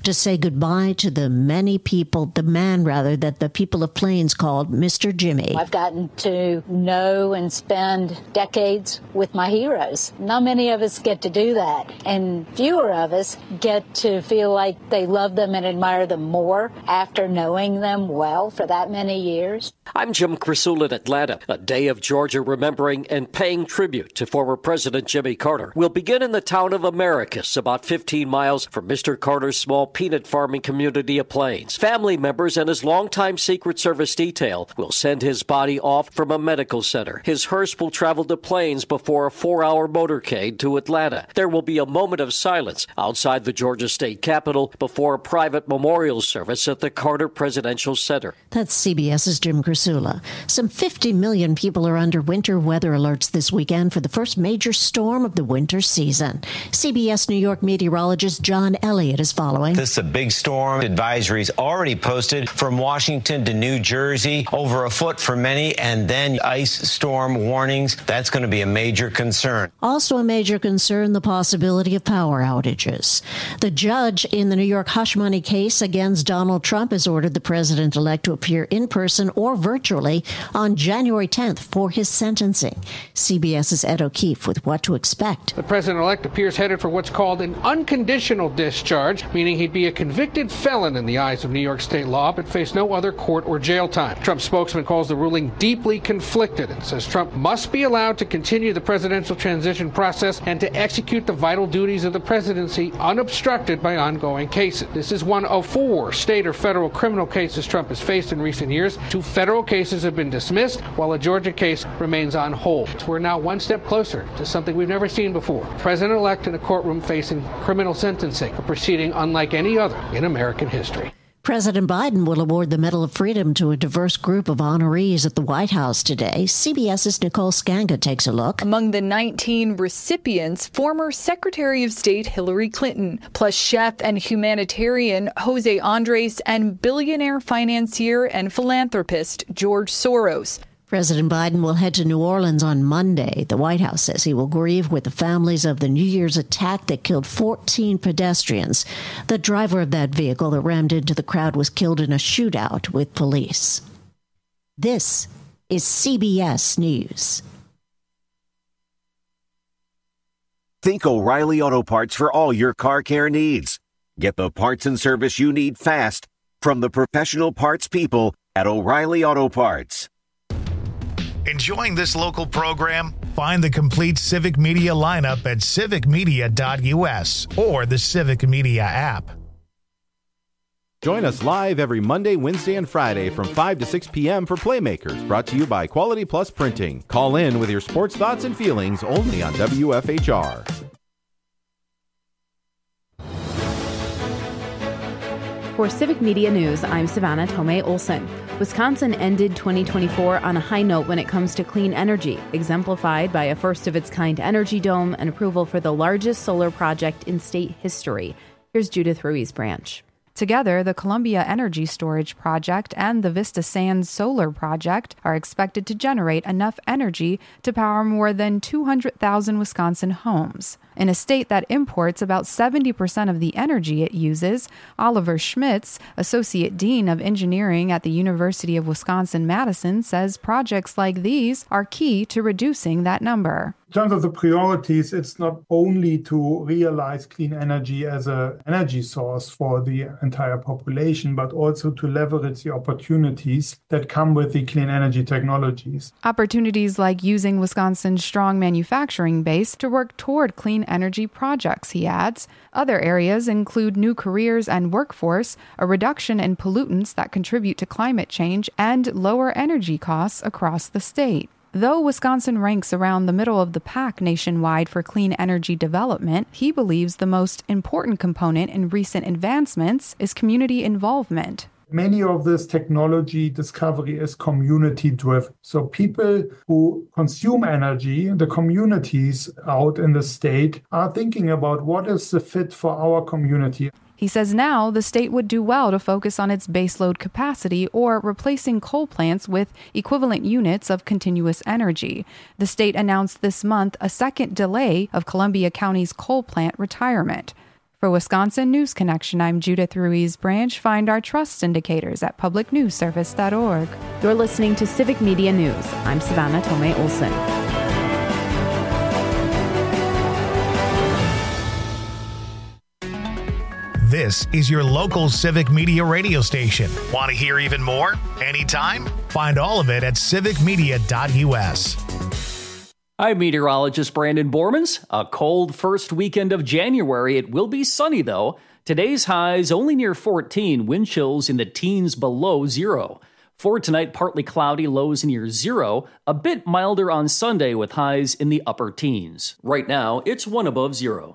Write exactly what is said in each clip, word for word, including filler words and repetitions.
to say goodbye to the many people, the man rather, that the people of Plains called Mister Jimmy. I've gotten to know and spend decades with my heroes. Not many of us get to do that, and fewer of us get to feel like they love them and admire them more after knowing them well for that many years. I'm Jim Krasula in Atlanta. A day of Georgia remembering and paying tribute to former President Jimmy Carter will begin in the town of Americus, about fifteen miles from Mister Carter's small peanut farming community of Plains. Family members and his longtime Secret Service detail will send his body off from a medical center. His hearse will travel to Plains before a four-hour motorcade to Atlanta. There will be a moment of silence outside the Georgia State Capitol before a private memorial service at the Carter Presidential Center. That's CBS's Jim Krasula. Some fifty million people are under winter weather alerts this weekend for the first major storm of the winter season. C B S New York meteorologist John Elliott is following. This is a big storm. Advisories already posted from Washington to New Jersey, over a foot for many, and then ice storm warnings. That's going to be a major concern. Also a major concern, the possibility of power outages. The judge in the New York hush money case against Donald Trump has ordered the president-elect to appear in person or virtually on January tenth for his sentencing. CBS's Ed O'Keefe with what to expect. The president-elect appears headed for what's called an unconditional discharge, meaning he'd be a convicted felon in the eyes of New York state law, but face no other court or jail time. Trump's spokesman calls the ruling deeply conflicted and says Trump must be allowed to continue the presidential transition process and to execute the vital duties of the presidency unobstructed by ongoing cases. This is one of four state or federal criminal cases Trump has faced in recent years. Two federal cases have been dismissed, while a Georgia case remains on hold. We're now one step closer to something we've never seen before. President-elect in a courtroom facing criminal sentencing, a proceeding unlike any other in American history. President Biden will award the Medal of Freedom to a diverse group of honorees at the White House today. CBS's Nicole Skanga takes a look. Among the nineteen recipients, former Secretary of State Hillary Clinton, plus chef and humanitarian Jose Andres and billionaire financier and philanthropist George Soros. President Biden will head to New Orleans on Monday. The White House says he will grieve with the families of the New Year's attack that killed fourteen pedestrians. The driver of that vehicle that rammed into the crowd was killed in a shootout with police. This is C B S News. Think O'Reilly Auto Parts for all your car care needs. Get the parts and service you need fast from the professional parts people at O'Reilly Auto Parts. Enjoying this local program? Find the complete Civic Media lineup at civic media dot u s or the Civic Media app. Join us live every Monday, Wednesday, and Friday from five to six p.m. for Playmakers, brought to you by Quality Plus Printing. Call in with your sports thoughts and feelings only on W F H R. For Civic Media News, I'm Savannah Tomei Olson. Wisconsin ended twenty twenty-four on a high note when it comes to clean energy, exemplified by a first-of-its-kind energy dome and approval for the largest solar project in state history. Here's Judith Ruiz Branch. Together, the Columbia Energy Storage Project and the Vista Sands Solar Project are expected to generate enough energy to power more than two hundred thousand Wisconsin homes. In a state that imports about seventy percent of the energy it uses, Oliver Schmitz, Associate Dean of Engineering at the University of Wisconsin-Madison, says projects like these are key to reducing that number. In terms of the priorities, it's not only to realize clean energy as an energy source for the entire population, but also to leverage the opportunities that come with the clean energy technologies. Opportunities like using Wisconsin's strong manufacturing base to work toward clean energy projects, he adds. Other areas include new careers and workforce, a reduction in pollutants that contribute to climate change, and lower energy costs across the state. Though Wisconsin ranks around the middle of the pack nationwide for clean energy development, he believes the most important component in recent advancements is community involvement. Many of this technology discovery is community-driven. So people who consume energy, the communities out in the state, are thinking about what is the fit for our community. He says now the state would do well to focus on its baseload capacity or replacing coal plants with equivalent units of continuous energy. The state announced this month a second delay of Columbia County's coal plant retirement. For Wisconsin News Connection, I'm Judith Ruiz Branch. Find our trust indicators at public news service dot org. You're listening to Civic Media News. I'm Savannah Tomei Olson. This is your local Civic Media radio station. Want to hear even more? Anytime? Find all of it at civic media dot u s. I'm meteorologist Brandon Bormans. A cold first weekend of January. It will be sunny, though. Today's highs only near fourteen, wind chills in the teens below zero. For tonight, partly cloudy, lows near zero. A bit milder on Sunday with highs in the upper teens. Right now, it's one above zero.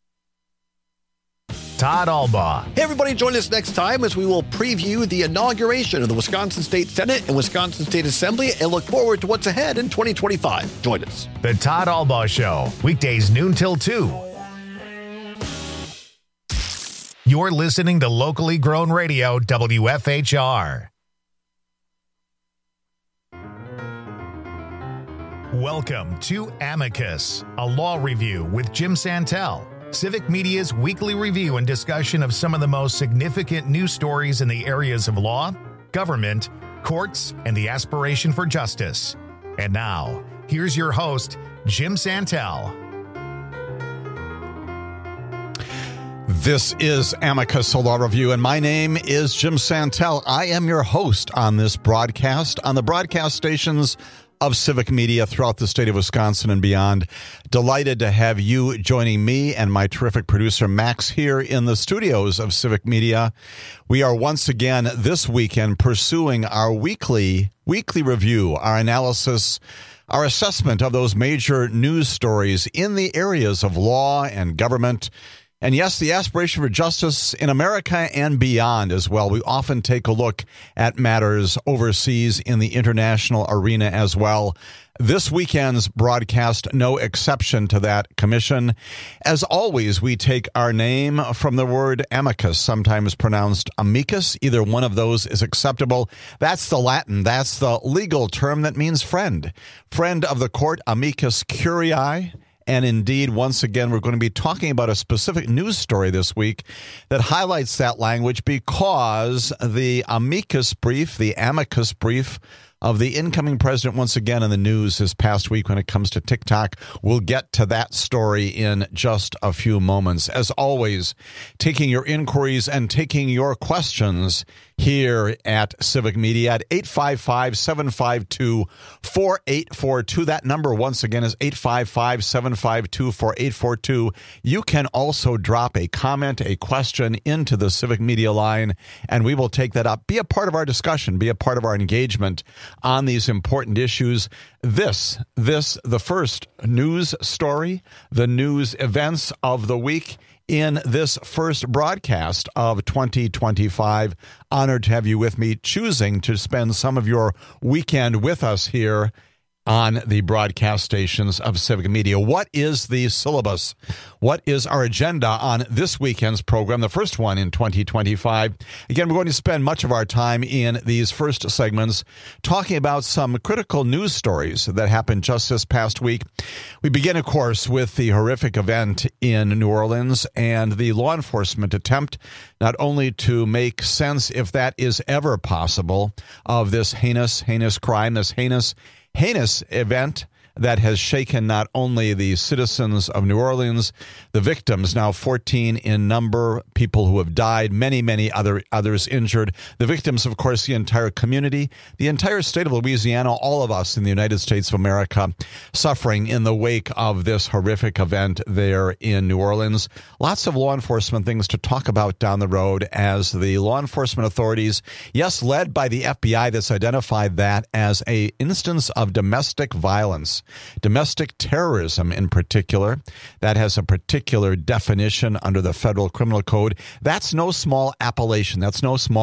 Todd Albaugh. Hey, everybody, join us next time as we will preview the inauguration of the Wisconsin State Senate and Wisconsin State Assembly and look forward to what's ahead in twenty twenty-five. Join us. The Todd Albaugh Show, weekdays noon till two. You're listening to locally grown radio, W F H R. Welcome to Amicus, a law review with Jim Santel. Civic Media's weekly review and discussion of some of the most significant news stories in the areas of law, government, courts, and the aspiration for justice. And now, here's your host, Jim Santel. This is Amicus, a law review, and my name is Jim Santel. I am your host on this broadcast, on the broadcast stations of Civic Media throughout the state of Wisconsin and beyond. Delighted to have you joining me and my terrific producer Max here in the studios of Civic Media. We are once again this weekend pursuing our weekly weekly review, our analysis, our assessment of those major news stories in the areas of law and government. And yes, the aspiration for justice in America and beyond as well. We often take a look at matters overseas in the international arena as well. This weekend's broadcast, no exception to that commission. As always, we take our name from the word amicus, sometimes pronounced amicus. Either one of those is acceptable. That's the Latin. That's the legal term that means friend. Friend of the court, amicus curiae. And indeed, once again, we're going to be talking about a specific news story this week that highlights that language because the amicus brief, the amicus brief of the incoming president once again in the news this past week when it comes to TikTok. We'll get to that story in just a few moments. As always, taking your inquiries and taking your questions here at Civic Media at eight five five, seven five two, four eight four two. That number, once again, is eight five five, seven five two, four eight four two. You can also drop a comment, a question into the Civic Media line, and we will take that up. Be a part of our discussion. Be a part of our engagement on these important issues. This, this, the first news story, the news events of the week in this first broadcast of twenty twenty-five. Honored to have you with me, choosing to spend some of your weekend with us here on the broadcast stations of Civic Media. What is the syllabus? What is our agenda on this weekend's program, the first one in twenty twenty-five? Again, we're going to spend much of our time in these first segments talking about some critical news stories that happened just this past week. We begin, of course, with the horrific event in New Orleans and the law enforcement attempt not only to make sense, if that is ever possible, of this heinous, heinous crime, this heinous heinous event that has shaken not only the citizens of New Orleans, the victims, now fourteen in number, people who have died, many, many other others injured. The victims, of course, the entire community, the entire state of Louisiana, all of us in the United States of America suffering in the wake of this horrific event there in New Orleans. Lots of law enforcement things to talk about down the road as the law enforcement authorities, yes, led by the F B I, that's identified that as a instance of domestic violence. Domestic terrorism in particular, that has a particular definition under the Federal Criminal Code. That's no small appellation. That's no small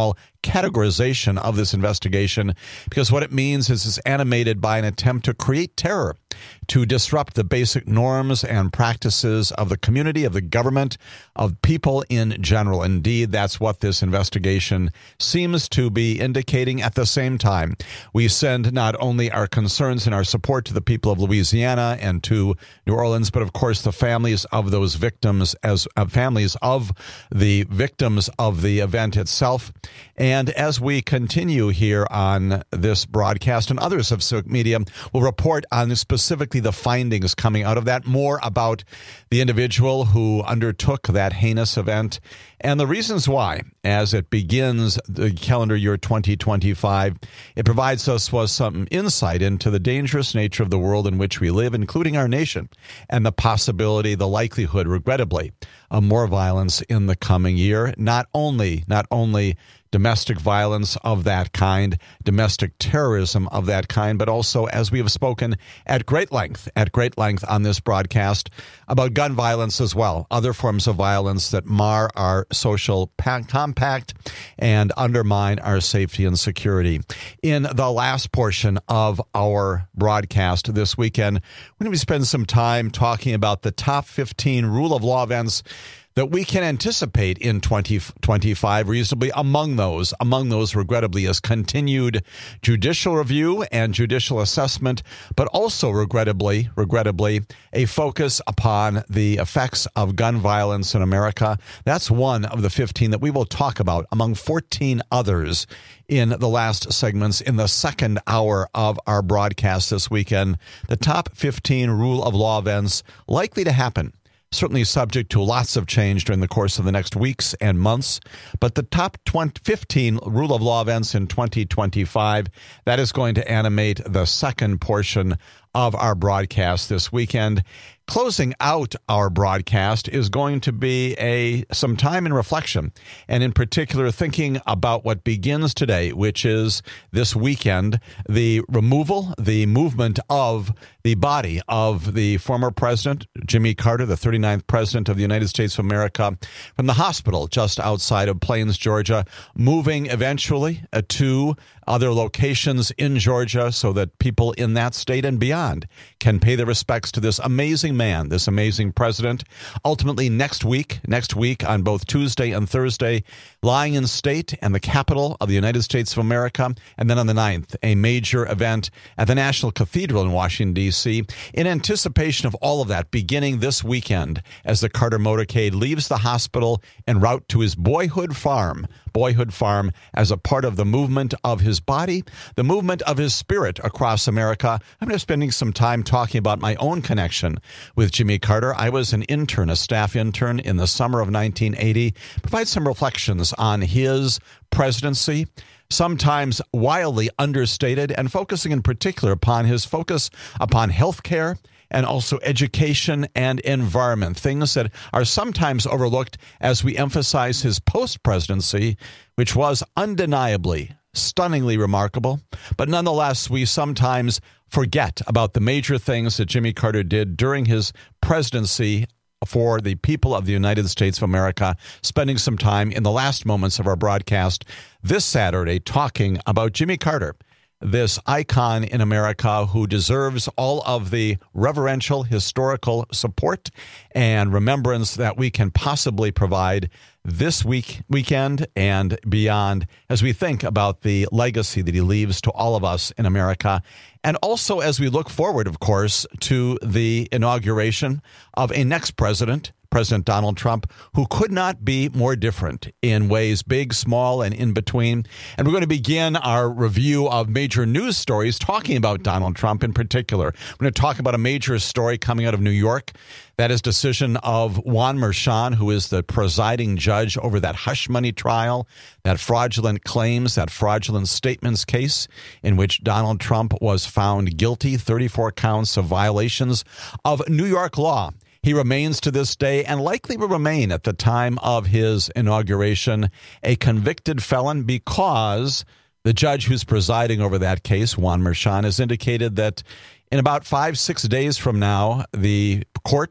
categorization of this investigation, because what it means is it's animated by an attempt to create terror, to disrupt the basic norms and practices of the community, of the government, of people in general. Indeed, that's what this investigation seems to be indicating. At the same time, we send not only our concerns and our support to the people of Louisiana and to New Orleans, but of course the families of those victims, as uh, families of the victims of the event itself. And as we continue here on this broadcast, and others of Civic Media will report on specifically the findings coming out of that, more about the individual who undertook that heinous event and the reasons why, as it begins the calendar year twenty twenty-five, it provides us with some insight into the dangerous nature of the world in which we live, including our nation, and the possibility, the likelihood, regrettably, of more violence in the coming year. Not only, not only domestic violence of that kind, domestic terrorism of that kind, but also, as we have spoken at great length, at great length on this broadcast, about gun violence as well, other forms of violence that mar our social compact and undermine our safety and security. In the last portion of our broadcast this weekend, we're going to spend some time talking about the top fifteen rule of law events that we can anticipate in twenty twenty-five reasonably. Among those, among those, regrettably, is continued judicial review and judicial assessment, but also, regrettably, regrettably, a focus upon the effects of gun violence in America. That's one of the fifteen that we will talk about, among fourteen others, in the last segments in the second hour of our broadcast this weekend. The top fifteen rule of law events likely to happen, certainly subject to lots of change during the course of the next weeks and months. But the top twenty, fifteen rule of law events in twenty twenty-five, that is going to animate the second portion of our broadcast this weekend. Closing out our broadcast is going to be a some time in reflection, and in particular thinking about what begins today, which is this weekend, the removal, the movement of the body of the former president, Jimmy Carter, the thirty-ninth president of the United States of America, from the hospital just outside of Plains, Georgia, moving eventually uh, to other locations in Georgia so that people in that state and beyond can pay their respects to this amazing man, this amazing president. Ultimately, next week, next week on both Tuesday and Thursday, lying in state and the capital of the United States of America, and then on the ninth, a major event at the National Cathedral in Washington, D C, in anticipation of all of that, beginning this weekend as the Carter motorcade leaves the hospital en route to his boyhood farm, boyhood farm as a part of the movement of his body, the movement of his spirit across America. I'm just spending some time talking about my own connection with Jimmy Carter. I was an intern, a staff intern in the summer of nineteen eighty. Provide some reflections on his presidency, sometimes wildly understated, and focusing in particular upon his focus upon health care and also education and environment, things that are sometimes overlooked as we emphasize his post-presidency, which was undeniably, stunningly remarkable. But nonetheless, we sometimes forget about the major things that Jimmy Carter did during his presidency for the people of the United States of America, spending some time in the last moments of our broadcast this Saturday talking about Jimmy Carter, this icon in America who deserves all of the reverential historical support and remembrance that we can possibly provide this week, weekend and beyond, as we think about the legacy that he leaves to all of us in America. And also as we look forward, of course, to the inauguration of a next president, President Donald Trump, who could not be more different in ways big, small, and in between. And we're going to begin our review of major news stories talking about Donald Trump in particular. We're going to talk about a major story coming out of New York. That is decision of Juan Merchan, who is the presiding judge over that hush money trial, that fraudulent claims, that fraudulent statements case in which Donald Trump was found guilty, thirty-four counts of violations of New York law. He remains to this day, and likely will remain at the time of his inauguration, a convicted felon, because the judge who's presiding over that case, Juan Merchan, has indicated that in about five, six days from now, the court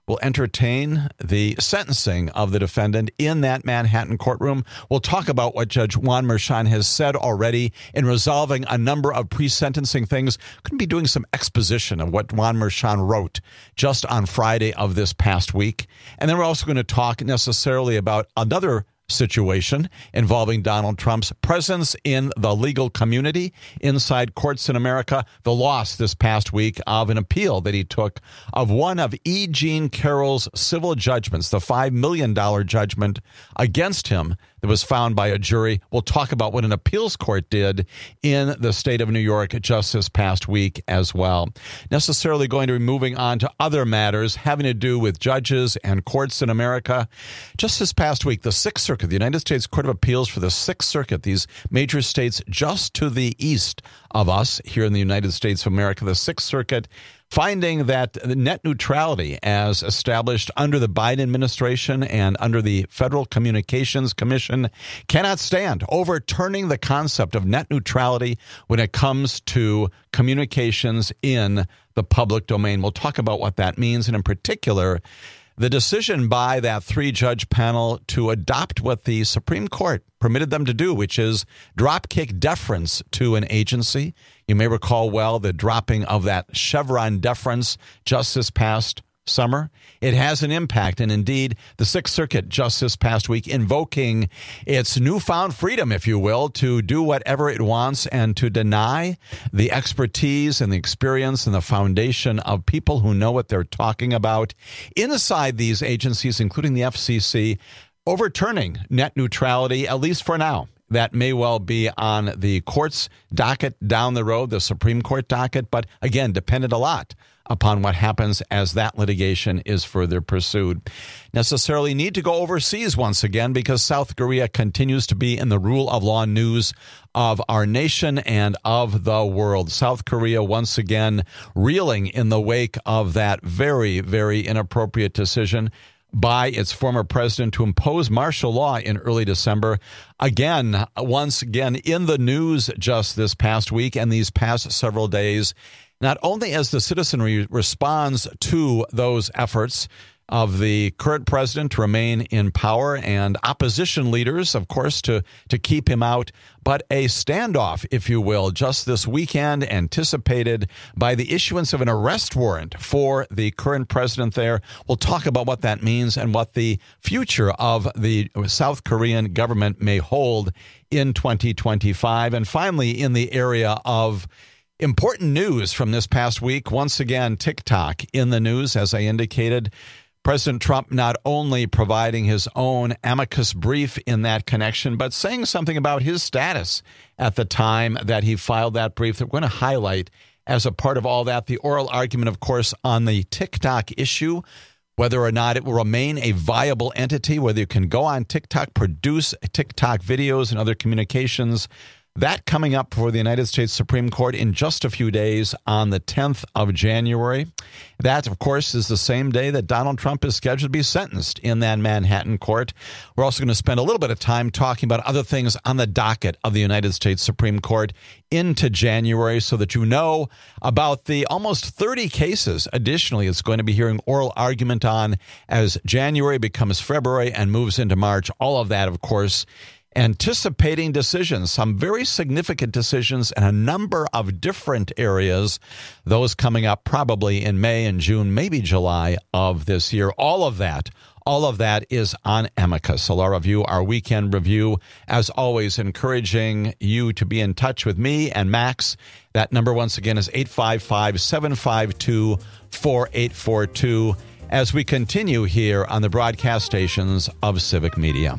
will entertain the sentencing of the defendant in that Manhattan courtroom. We'll talk about what Judge Juan Merchan has said already in resolving a number of pre-sentencing things. Going to be doing some exposition of what Juan Merchan wrote just on Friday of this past week. And then we're also going to talk necessarily about another situation involving Donald Trump's presence in the legal community inside courts in America, the loss this past week of an appeal that he took of one of E. Jean Carroll's civil judgments, the five million dollars judgment against him that was found by a jury. We'll talk about what an appeals court did in the state of New York just this past week as well. Necessarily going to be moving on to other matters having to do with judges and courts in America. Just this past week, the Sixth Circuit, the United States Court of Appeals for the Sixth Circuit, these major states just to the east of us here in the United States of America, the Sixth Circuit, finding that the net neutrality as established under the Biden administration and under the Federal Communications Commission cannot stand, overturning the concept of net neutrality when it comes to communications in the public domain. We'll talk about what that means, and in particular, the decision by that three-judge panel to adopt what the Supreme Court permitted them to do, which is drop-kick deference to an agency. You may recall well the dropping of that Chevron deference just this past summer. It has an impact, and indeed, the Sixth Circuit just this past week invoking its newfound freedom, if you will, to do whatever it wants and to deny the expertise and the experience and the foundation of people who know what they're talking about inside these agencies, including the F C C, overturning net neutrality, at least for now. That may well be on the court's docket down the road, the Supreme Court docket, but again, dependent a lot upon what happens as that litigation is further pursued. Necessarily need to go overseas once again because South Korea continues to be in the rule of law news of our nation and of the world. South Korea once again reeling in the wake of that very, very inappropriate decision by its former president to impose martial law in early December. Again, once again, in the news just this past week and these past several days, not only as the citizenry responds to those efforts of the current president to remain in power and opposition leaders, of course, to, to keep him out, but a standoff, if you will, just this weekend anticipated by the issuance of an arrest warrant for the current president there. We'll talk about what that means and what the future of the South Korean government may hold in twenty twenty-five. And finally, in the area of important news from this past week, once again, TikTok in the news, as I indicated. President Trump not only providing his own amicus brief in that connection, but saying something about his status at the time that he filed that brief that we're going to highlight as a part of all that. The oral argument, of course, on the TikTok issue, whether or not it will remain a viable entity, whether you can go on TikTok, produce TikTok videos and other communications. That coming up for the United States Supreme Court in just a few days on the tenth of January. That, of course, is the same day that Donald Trump is scheduled to be sentenced in that Manhattan court. We're also going to spend a little bit of time talking about other things on the docket of the United States Supreme Court into January so that you know about the almost thirty cases. Additionally, it's going to be hearing oral argument on as January becomes February and moves into March. All of that, of course, anticipating decisions, some very significant decisions in a number of different areas, those coming up probably in May and June, maybe July of this year. All of that, all of that is on Amicus, a law review, our weekend review. As always, encouraging you to be in touch with me and Max. That number, once again, is eight five five, seven five two, four eight four two as we continue here on the broadcast stations of Civic Media.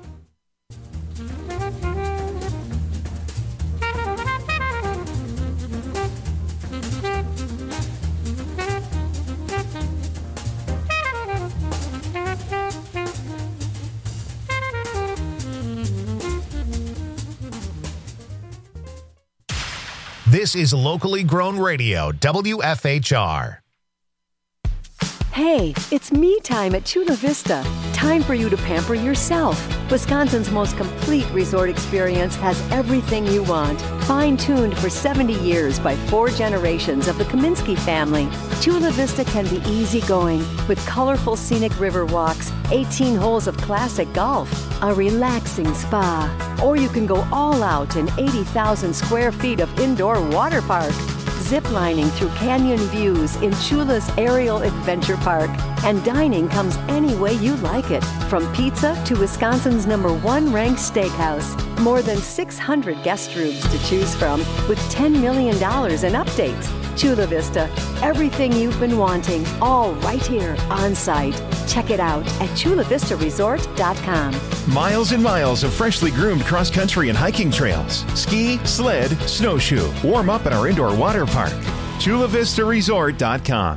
This is locally grown radio, W F H R. Hey, it's me time at Chula Vista. Time time for you to pamper yourself. Wisconsin's most complete resort experience has everything you want. Fine-tuned for seventy years by four generations of the Kaminsky family, Chula Vista can be easygoing with colorful scenic river walks, eighteen holes of classic golf, a relaxing spa, or you can go all out in eighty thousand square feet of indoor water park. Ziplining through canyon views in Chula's Aerial Adventure Park. And dining comes any way you like it, from pizza to Wisconsin's number one ranked steakhouse. More than six hundred guest rooms to choose from with ten million dollars in updates. Chula Vista, everything you've been wanting, all right here on site. Check it out at chula vista resort dot com. Miles and miles of freshly groomed cross-country and hiking trails. Ski, sled, snowshoe. Warm up at our indoor water park. chula vista resort dot com.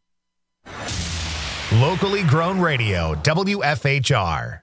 Locally grown radio, W F H R.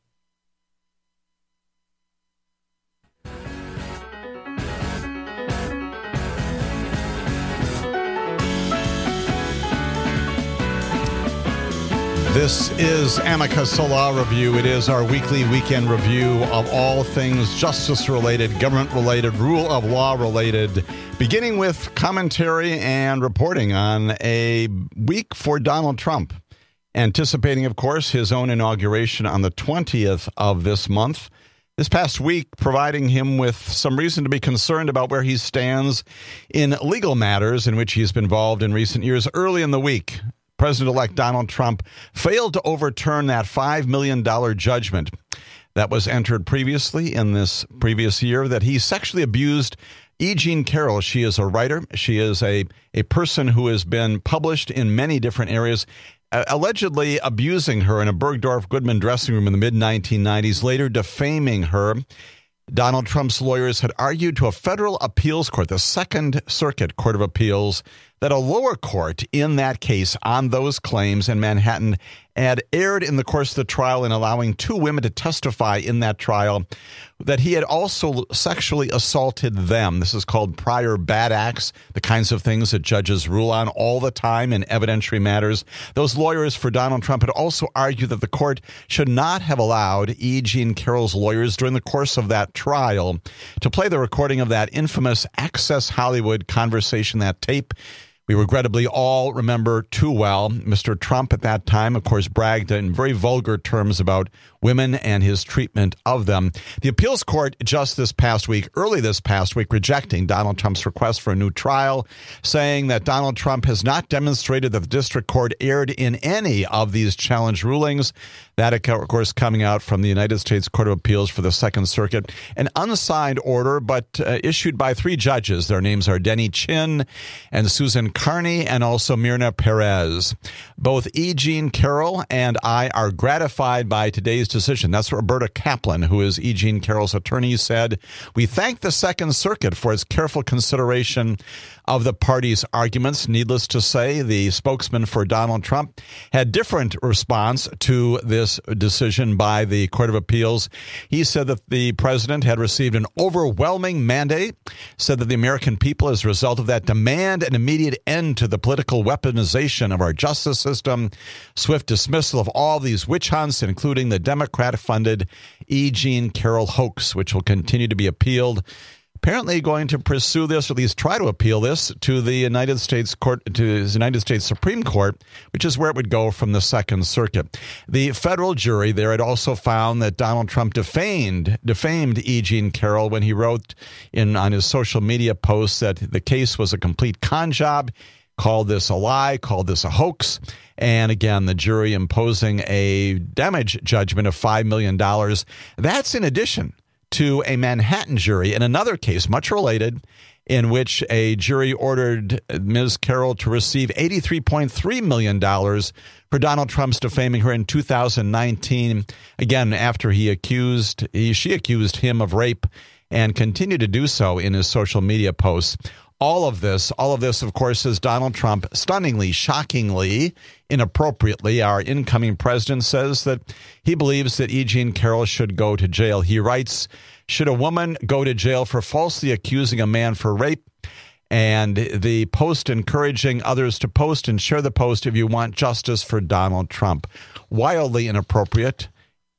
This is Amicus Law Review. It is our weekly weekend review of all things justice-related, government-related, rule of law-related, beginning with commentary and reporting on a week for Donald Trump, anticipating, of course, his own inauguration on the twentieth of this month. This past week, providing him with some reason to be concerned about where he stands in legal matters in which he's been involved in recent years. Early in the week, President-elect Donald Trump failed to overturn that five million dollars judgment that was entered previously in this previous year that he sexually abused E. Jean Carroll. She is a writer. She is a, a person who has been published in many different areas, uh, allegedly abusing her in a Bergdorf Goodman dressing room in the mid nineteen nineties, later defaming her. Donald Trump's lawyers had argued to a federal appeals court, the Second Circuit Court of Appeals, that a lower court in that case on those claims in Manhattan had erred in the course of the trial in allowing two women to testify in that trial that he had also sexually assaulted them. This is called prior bad acts, the kinds of things that judges rule on all the time in evidentiary matters. Those lawyers for Donald Trump had also argued that the court should not have allowed E. Jean Carroll's lawyers during the course of that trial to play the recording of that infamous Access Hollywood conversation, that tape we regrettably all remember too well. Mister Trump at that time, of course, bragged in very vulgar terms about women and his treatment of them. The appeals court just this past week, early this past week, rejecting Donald Trump's request for a new trial, saying that Donald Trump has not demonstrated that the district court erred in any of these challenge rulings. That, of course, coming out from the United States Court of Appeals for the Second Circuit. An unsigned order, but uh, issued by three judges. Their names are Denny Chin and Susan Carney and also Myrna Perez. Both E. Jean Carroll and I are gratified by today's decision. That's what Roberta Kaplan, who is E. Jean Carroll's attorney, said. We thank the Second Circuit for its careful consideration of the parties' arguments. Needless to say, the spokesman for Donald Trump had different response to this decision by the Court of Appeals. He said that the president had received an overwhelming mandate, said that the American people, as a result of that, demand an immediate end to the political weaponization of our justice system, swift dismissal of all these witch hunts, including the Democrat-funded E. Jean Carroll hoax, which will continue to be appealed. Apparently going to pursue this, or at least try to appeal this, to the United States Court, to the United States Supreme Court, which is where it would go from the Second Circuit. The federal jury there had also found that Donald Trump defamed defamed E. Jean Carroll when he wrote in on his social media posts that the case was a complete con job, called this a lie, called this a hoax. And again, the jury imposing a damage judgment of five million dollars. That's in addition to a Manhattan jury in another case, much related, in which a jury ordered Miz Carroll to receive eighty-three point three million dollars for Donald Trump's defaming her in two thousand nineteen, again, after he accused, he, she accused him of rape and continued to do so in his social media posts. All of this, all of this, of course, is Donald Trump stunningly, shockingly, inappropriately. Our incoming president says that he believes that E. Jean Carroll should go to jail. He writes, should a woman go to jail for falsely accusing a man for rape? And the post encouraging others to post and share the post if you want justice for Donald Trump. Wildly inappropriate.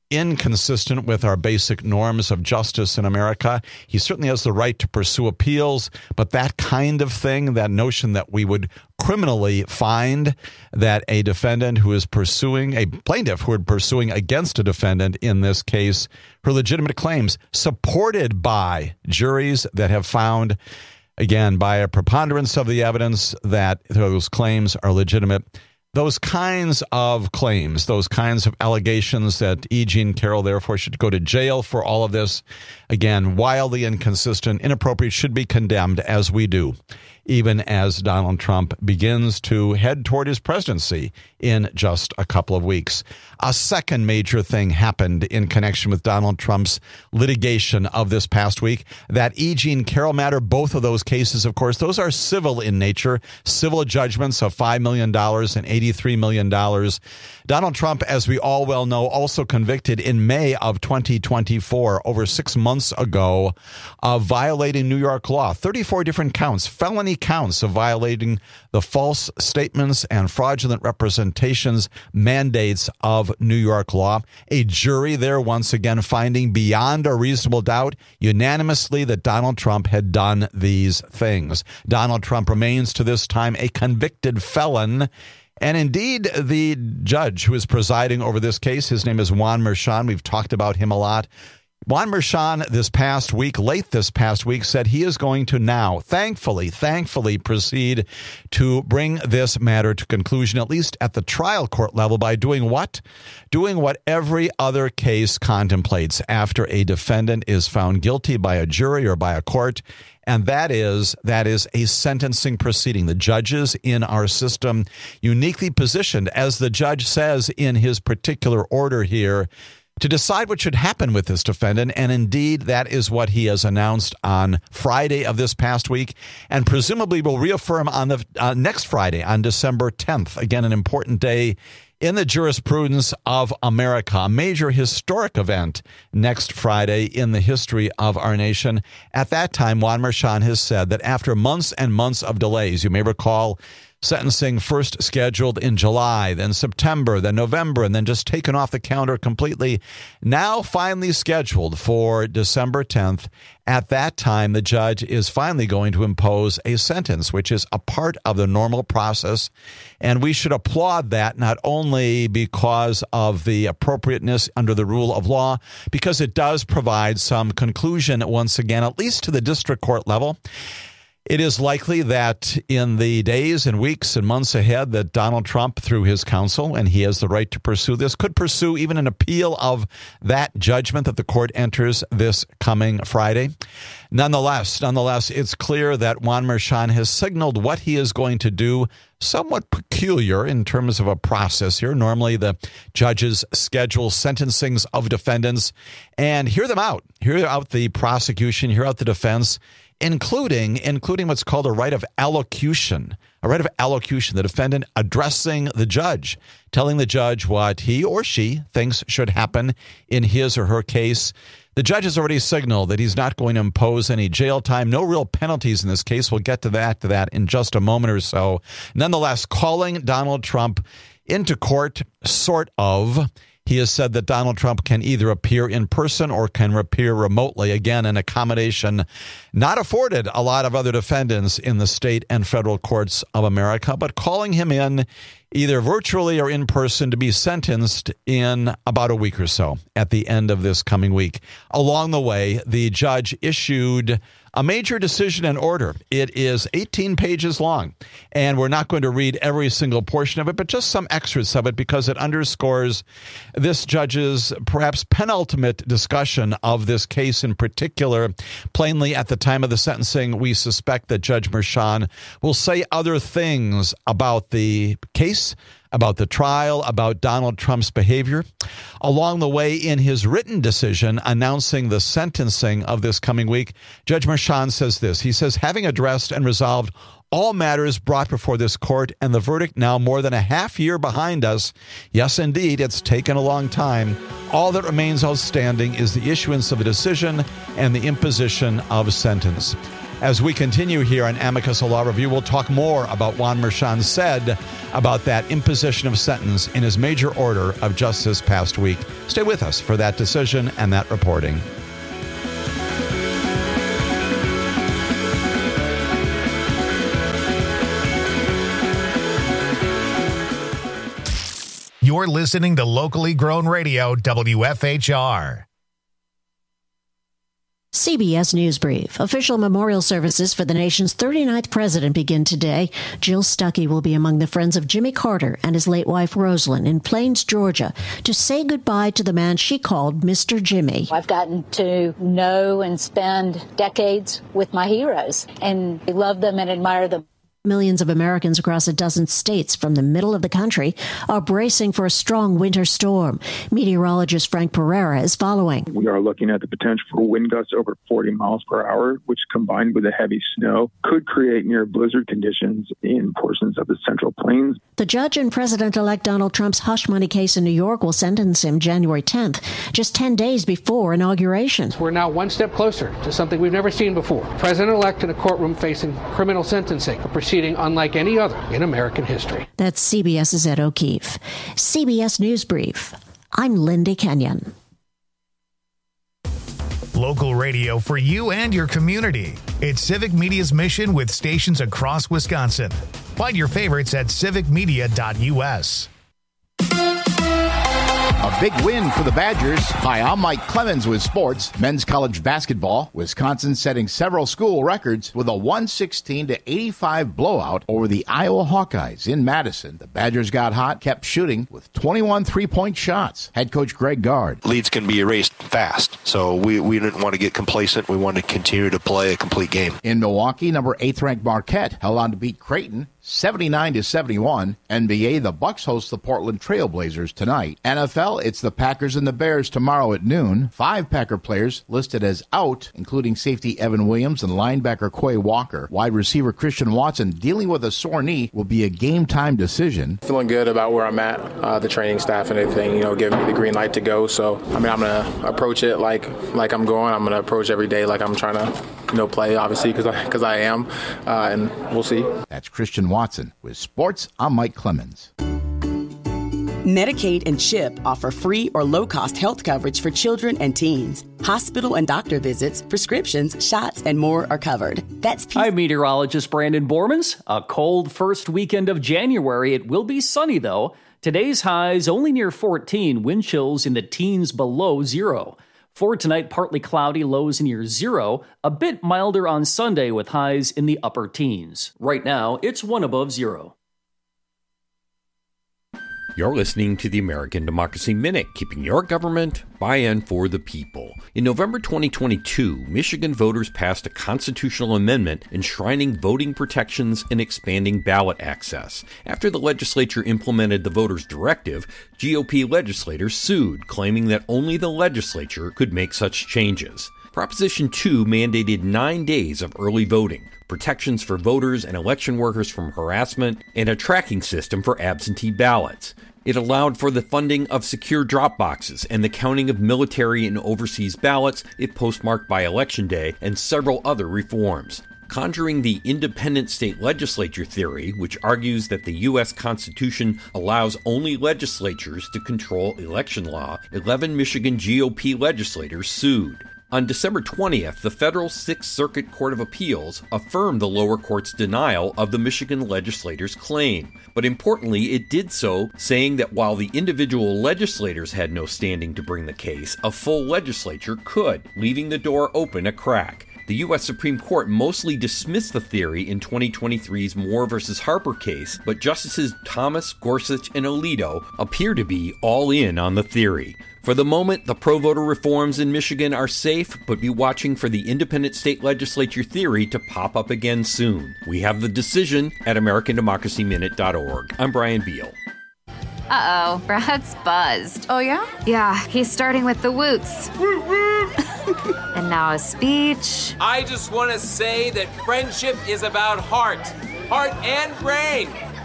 inconsistent with our basic norms of justice in America. He certainly has the right to pursue appeals, but that kind of thing, that notion that we would criminally find that a defendant who is pursuing, a plaintiff who is pursuing against a defendant in this case, her legitimate claims, supported by juries that have found, again, by a preponderance of the evidence that those claims are legitimate. Those kinds of claims, those kinds of allegations that E. Jean Carroll therefore should go to jail for all of this, again, wildly inconsistent, inappropriate, should be condemned, as we do, even as Donald Trump begins to head toward his presidency in just a couple of weeks. A second major thing happened in connection with Donald Trump's litigation of this past week. That E. Jean Carroll matter, both of those cases, of course, those are civil in nature, civil judgments of five million dollars and eighty-three million dollars. Donald Trump, as we all well know, also convicted in May of twenty twenty-four, over six months ago, of violating New York law. thirty-four different counts, felony counts of violating the false statements and fraudulent representations mandates of New York law. A jury there once again finding beyond a reasonable doubt unanimously that Donald Trump had done these things. Donald Trump remains to this time a convicted felon. And indeed, the judge who is presiding over this case, his name is Juan Merchan. We've talked about him a lot. Juan Merchan this past week, late this past week, said he is going to now, thankfully, thankfully proceed to bring this matter to conclusion, at least at the trial court level, by doing what? Doing what every other case contemplates after a defendant is found guilty by a jury or by a court. And that is that is a sentencing proceeding. The judges in our system uniquely positioned, as the judge says in his particular order here, to decide what should happen with this defendant. And indeed, that is what he has announced on Friday of this past week, and presumably will reaffirm on the uh, next Friday, on December tenth. Again, an important day in the jurisprudence of America, a major historic event next Friday in the history of our nation. At that time, Juan Merchan has said that after months and months of delays, you may recall, sentencing first scheduled in July, then September, then November, and then just taken off the calendar completely. Now finally scheduled for December tenth. At that time, the judge is finally going to impose a sentence, which is a part of the normal process. And we should applaud that, not only because of the appropriateness under the rule of law, because it does provide some conclusion once again, at least to the district court level. It is likely that in the days and weeks and months ahead that Donald Trump, through his counsel, and he has the right to pursue this, could pursue even an appeal of that judgment that the court enters this coming Friday. Nonetheless, nonetheless, it's clear that Juan Merchan has signaled what he is going to do, somewhat peculiar in terms of a process here. Normally, the judges schedule sentencings of defendants and hear them out, hear out the prosecution, hear out the defense, including including what's called a right of allocution, a right of allocution, the defendant addressing the judge, telling the judge what he or she thinks should happen in his or her case. The judge has already signaled that he's not going to impose any jail time, no real penalties in this case. We'll get to that, to that in just a moment or so. Nonetheless, calling Donald Trump into court, sort of. He has said that Donald Trump can either appear in person or can appear remotely. Again, an accommodation not afforded a lot of other defendants in the state and federal courts of America, but calling him in either virtually or in person to be sentenced in about a week or so at the end of this coming week. Along the way, the judge issued a major decision and order. It is eighteen pages long, and we're not going to read every single portion of it, but just some excerpts of it because it underscores this judge's perhaps penultimate discussion of this case in particular. Plainly, at the time of the sentencing, we suspect that Judge Merchan will say other things about the case, about the trial, about Donald Trump's behavior. Along the way, in his written decision announcing the sentencing of this coming week, Judge Merchan says this. He says, having addressed and resolved all matters brought before this court and the verdict now more than a half year behind us, yes, indeed, it's taken a long time, all that remains outstanding is the issuance of a decision and the imposition of a sentence. As we continue here on Amicus Law Review, we'll talk more about Juan Merchan said about that imposition of sentence in his major order of just this past week. Stay with us for that decision and that reporting. You're listening to locally grown radio, W F H R. C B S News Brief. Official memorial services for the nation's thirty-ninth president begin today. Jill Stuckey will be among the friends of Jimmy Carter and his late wife Rosalynn in Plains, Georgia, to say goodbye to the man she called Mister Jimmy. I've gotten to know and spend decades with my heroes, and I love them and admire them. Millions of Americans across a dozen states from the middle of the country are bracing for a strong winter storm. Meteorologist Frank Pereira is following. We are looking at the potential for wind gusts over forty miles per hour, which combined with the heavy snow could create near blizzard conditions in portions of the Central Plains. The judge in President-elect Donald Trump's hush money case in New York will sentence him January tenth, just ten days before inauguration. We're now one step closer to something we've never seen before. President-elect in a courtroom facing criminal sentencing, a proceeding unlike any other in American history. That's CBS's Ed O'Keefe. C B S News Brief. I'm Lindy Kenyon. Local radio for you and your community. It's Civic Media's mission with stations across Wisconsin. Find your favorites at civic media dot u s. A big win for the Badgers. Hi, I'm Mike Clemens with sports. Men's college basketball. Wisconsin setting several school records with a one sixteen to eighty-five blowout over the Iowa Hawkeyes in Madison. The Badgers got hot, kept shooting with twenty-one three-point shots. Head coach Greg Gard. Leads can be erased fast, so we, we didn't want to get complacent. We wanted to continue to play a complete game. In Milwaukee, number eighth-ranked Marquette held on to beat Creighton seventy-nine to seventy-one. N B A, the Bucks host the Portland Trail Blazers tonight. N F L, it's the Packers and the Bears tomorrow at noon. Five Packer players listed as out, including safety Evan Williams and linebacker Quay Walker. Wide receiver Christian Watson, dealing with a sore knee, will be a game-time decision. Feeling good about where I'm at, uh, the training staff and everything, you know, giving me the green light to go. So, I mean, I'm going to approach it like like I'm going. I'm going to approach every day like I'm trying to, you know, play, obviously, because I, 'cause I am, uh, and we'll see. That's Christian Watson. With sports, I'm Mike Clemens. Medicaid and CHIP offer free or low-cost health coverage for children and teens. Hospital and doctor visits, prescriptions, shots, and more are covered. That's P- Hi, meteorologist Brandon Bormans. A cold first weekend of January. It will be sunny, though. Today's highs only near fourteen, wind chills in the teens below zero. For tonight, partly cloudy, lows near zero. A bit milder on Sunday with highs in the upper teens. Right now, it's one above zero. You're listening to the American Democracy Minute, keeping your government by and for the people. In November twenty twenty-two, Michigan voters passed a constitutional amendment enshrining voting protections and expanding ballot access. After the legislature implemented the voters' directive, G O P legislators sued, claiming that only the legislature could make such changes. Proposition two mandated nine days of early voting, protections for voters and election workers from harassment, and a tracking system for absentee ballots. It allowed for the funding of secure drop boxes and the counting of military and overseas ballots if postmarked by Election Day, and several other reforms. Conjuring the independent state legislature theory, which argues that the U S Constitution allows only legislatures to control election law, eleven Michigan G O P legislators sued. On December twentieth, the federal Sixth Circuit Court of Appeals affirmed the lower court's denial of the Michigan legislators' claim. But importantly, it did so saying that while the individual legislators had no standing to bring the case, a full legislature could, leaving the door open a crack. The U S Supreme Court mostly dismissed the theory in twenty twenty-three's Moore versus Harper case, but Justices Thomas, Gorsuch, and Alito appear to be all in on the theory. For the moment, the pro-voter reforms in Michigan are safe, but be watching for the independent state legislature theory to pop up again soon. We have the decision at american democracy minute dot org. I'm Brian Beal. Uh-oh, Brad's buzzed. Oh, yeah? Yeah, he's starting with the woots. And now a speech. I just want to say that friendship is about heart. Heart and brain.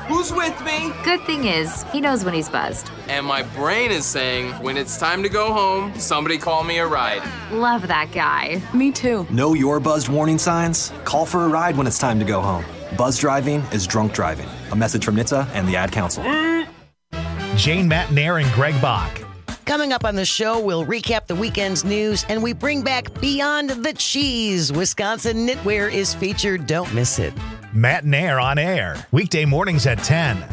Who's with me? Good thing is, he knows when he's buzzed. And my brain is saying, when it's time to go home, somebody call me a ride. Love that guy. Me too. Know your buzzed warning signs? Call for a ride when it's time to go home. Buzz driving is drunk driving. A message from N H T S A and the Ad Council. Jane Matnair and Greg Bach. Coming up on the show, we'll recap the weekend's news and we bring back Beyond the Cheese. Wisconsin Knitwear is featured. Don't miss it. Matnair on air. Weekday mornings at ten.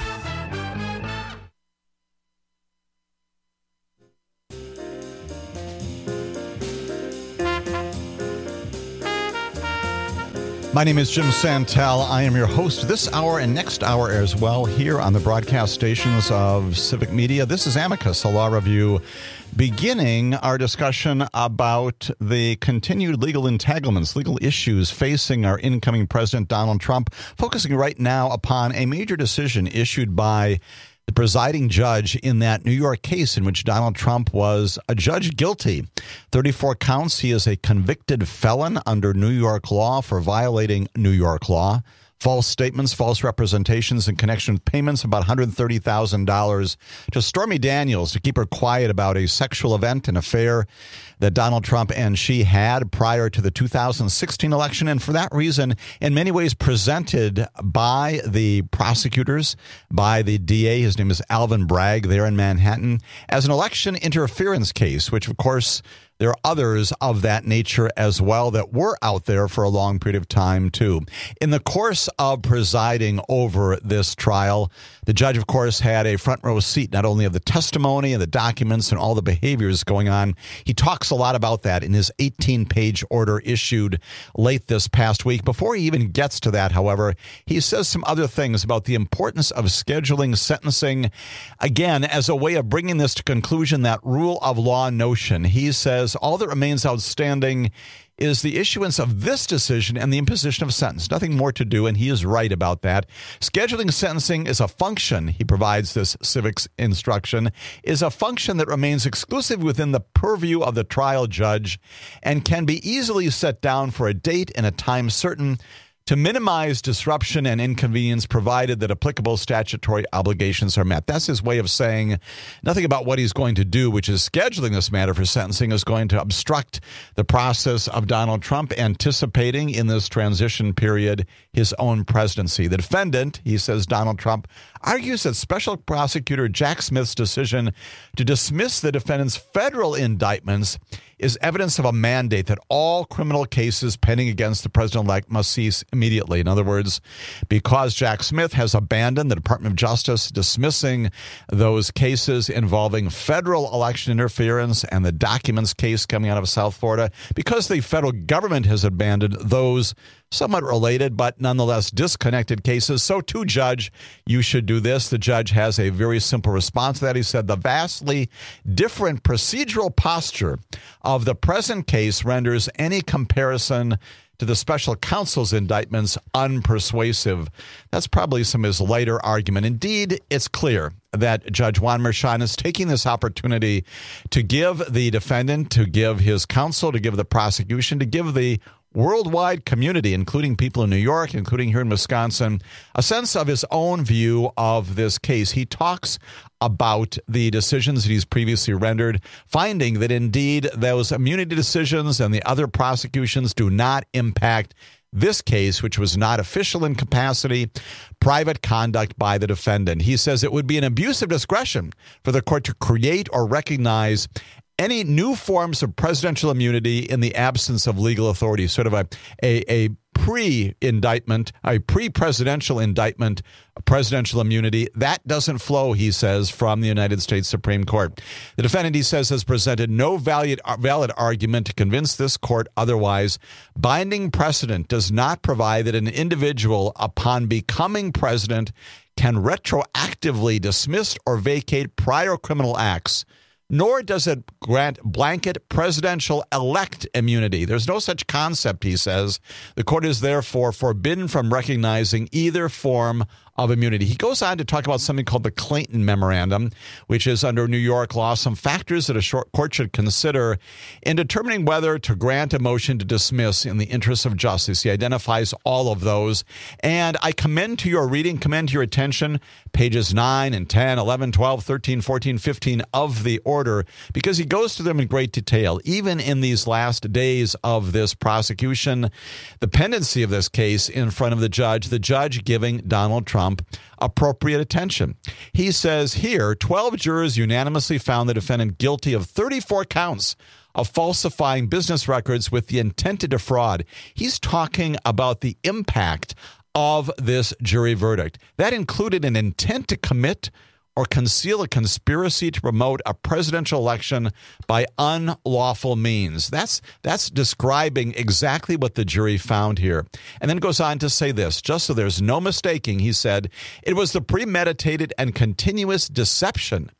My name is Jim Santel. I am your host this hour and next hour as well here on the broadcast stations of Civic Media. This is Amicus, a law review, beginning our discussion about the continued legal entanglements, legal issues facing our incoming President Donald Trump, focusing right now upon a major decision issued by the presiding judge in that New York case in which Donald Trump was adjudged guilty. thirty-four counts. He is a convicted felon under New York law for violating New York law. False statements, false representations in connection with payments of about one hundred thirty thousand dollars to Stormy Daniels to keep her quiet about a sexual event, an affair that Donald Trump and she had prior to the two thousand sixteen election. And for that reason, in many ways presented by the prosecutors, by the D A, his name is Alvin Bragg there in Manhattan, as an election interference case, which of course there are others of that nature as well that were out there for a long period of time, too. In the course of presiding over this trial, the judge, of course, had a front row seat, not only of the testimony and the documents and all the behaviors going on. He talks a lot about that in his eighteen-page order issued late this past week. Before he even gets to that, however, he says some other things about the importance of scheduling sentencing, again, as a way of bringing this to conclusion, that rule of law notion. He says all that remains outstanding is the issuance of this decision and the imposition of sentence. Nothing more to do, and he is right about that. Scheduling sentencing is a function, he provides this civics instruction, is a function that remains exclusive within the purview of the trial judge and can be easily set down for a date and a time certain to minimize disruption and inconvenience, provided that applicable statutory obligations are met. That's his way of saying nothing about what he's going to do, which is scheduling this matter for sentencing, is going to obstruct the process of Donald Trump anticipating in this transition period his own presidency. The defendant, he says Donald Trump, argues that Special Prosecutor Jack Smith's decision to dismiss the defendant's federal indictments is evidence of a mandate that all criminal cases pending against the president-elect must cease immediately. In other words, because Jack Smith has abandoned the Department of Justice dismissing those cases involving federal election interference and the documents case coming out of South Florida, because the federal government has abandoned those somewhat related but nonetheless disconnected cases, so too, Judge, you should do this. The judge has a very simple response to that. He said the vastly different procedural posture of the present case renders any comparison to the special counsel's indictments unpersuasive. That's probably some of his later argument. Indeed, it's clear that Judge Juan Merchan is taking this opportunity to give the defendant, to give his counsel, to give the prosecution, to give the worldwide community, including people in New York, including here in Wisconsin, a sense of his own view of this case. He talks about the decisions that he's previously rendered, finding that indeed those immunity decisions and the other prosecutions do not impact this case, which was not official incapacity, private conduct by the defendant. He says it would be an abuse of discretion for the court to create or recognize any new forms of presidential immunity in the absence of legal authority, sort of a, a, a pre-indictment, a pre-presidential indictment, presidential immunity. That doesn't flow, he says, from the United States Supreme Court. The defendant, he says, has presented no valid, valid argument to convince this court otherwise. Binding precedent does not provide that an individual, upon becoming president, can retroactively dismiss or vacate prior criminal acts, nor does it grant blanket presidential elect immunity. There's no such concept, he says. The court is therefore forbidden from recognizing either form of immunity. He goes on to talk about something called the Clayton Memorandum, which is under New York law, some factors that a short court should consider in determining whether to grant a motion to dismiss in the interest of justice. He identifies all of those. And I commend to your reading, commend to your attention, pages nine and ten, eleven, twelve, thirteen, fourteen, fifteen of the order, because he goes through them in great detail. Even in these last days of this prosecution, the pendency of this case in front of the judge, the judge giving Donald Trump appropriate attention. He says here, twelve jurors unanimously found the defendant guilty of thirty-four counts of falsifying business records with the intent to defraud. He's talking about the impact of this jury verdict. That included an intent to commit or conceal a conspiracy to promote a presidential election by unlawful means. That's that's describing exactly what the jury found here. And then goes on to say this, just so there's no mistaking, he said, it was the premeditated and continuous deception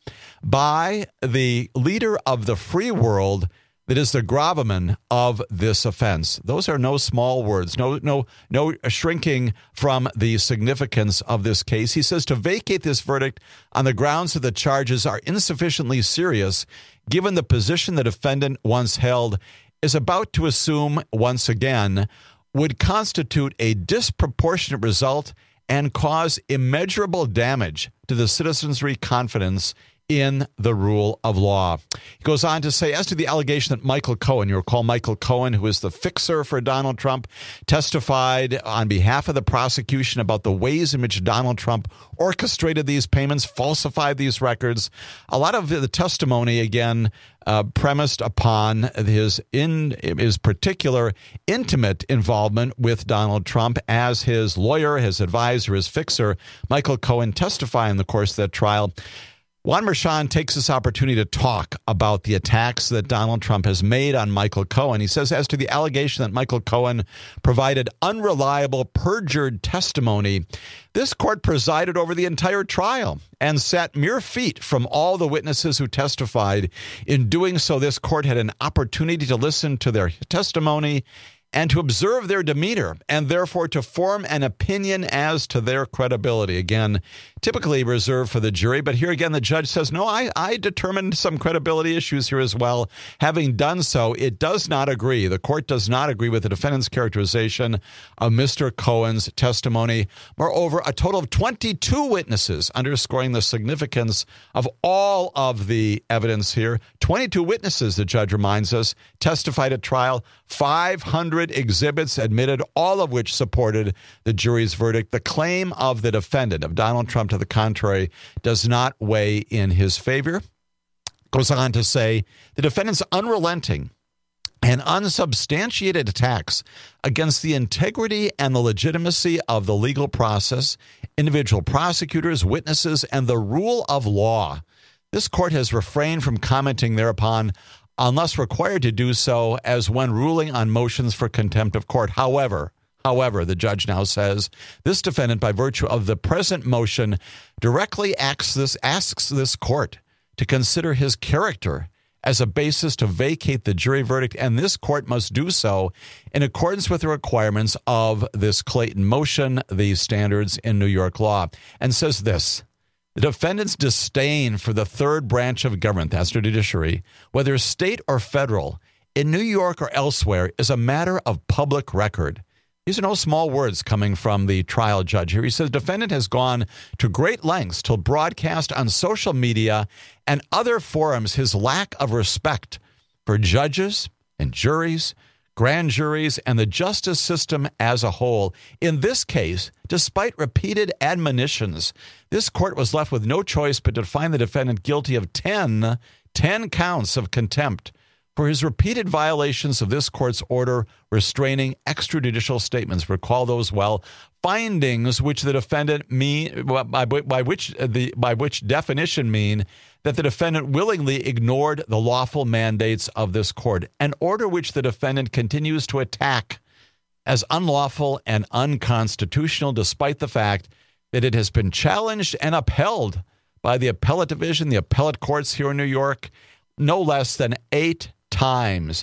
by the leader of the free world that is the gravamen of this offense. Those are no small words, no no no shrinking from the significance of this case. He says to vacate this verdict on the grounds that the charges are insufficiently serious, given the position the defendant once held, is about to assume once again, would constitute a disproportionate result and cause immeasurable damage to the citizenry confidence in the rule of law. He goes on to say, as to the allegation that Michael Cohen, you recall Michael Cohen, who is the fixer for Donald Trump, testified on behalf of the prosecution about the ways in which Donald Trump orchestrated these payments, falsified these records. A lot of the testimony, again, uh, premised upon his in his particular intimate involvement with Donald Trump as his lawyer, his advisor, his fixer. Michael Cohen testified in the course of that trial. Juan Merchan takes this opportunity to talk about the attacks that Donald Trump has made on Michael Cohen. He says, as to the allegation that Michael Cohen provided unreliable, perjured testimony, this court presided over the entire trial and sat mere feet from all the witnesses who testified. In doing so, this court had an opportunity to listen to their testimony and to observe their demeanor, and therefore to form an opinion as to their credibility. Again, typically reserved for the jury, but here again the judge says, no, I, I determined some credibility issues here as well. Having done so, it does not agree. The court does not agree with the defendant's characterization of Mister Cohen's testimony. Moreover, a total of twenty-two witnesses, underscoring the significance of all of the evidence here. twenty-two witnesses, the judge reminds us, testified at trial. five hundred exhibits admitted, all of which supported the jury's verdict. The claim of the defendant, of Donald Trump, to the contrary, does not weigh in his favor. Goes on to say the defendant's unrelenting and unsubstantiated attacks against the integrity and the legitimacy of the legal process, individual prosecutors, witnesses, and the rule of law. This court has refrained from commenting thereupon unless required to do so, as when ruling on motions for contempt of court. However, however, the judge now says, this defendant, by virtue of the present motion, directly asks this, asks this court to consider his character as a basis to vacate the jury verdict, and this court must do so in accordance with the requirements of this Clayton motion, the standards in New York law, and says this: the defendant's disdain for the third branch of government, that's the judiciary, whether state or federal, in New York or elsewhere, is a matter of public record. These are no small words coming from the trial judge here. He says the defendant has gone to great lengths to broadcast on social media and other forums his lack of respect for judges and juries, grand juries, and the justice system as a whole. In this case, despite repeated admonitions, this court was left with no choice but to find the defendant guilty of ten, ten counts of contempt for his repeated violations of this court's order restraining extrajudicial statements. Recall those well. Findings which the defendant mean by, by which the by which definition mean that the defendant willingly ignored the lawful mandates of this court, an order which the defendant continues to attack as unlawful and unconstitutional, despite the fact that it has been challenged and upheld by the appellate division, the appellate courts here in New York, no less than eight times.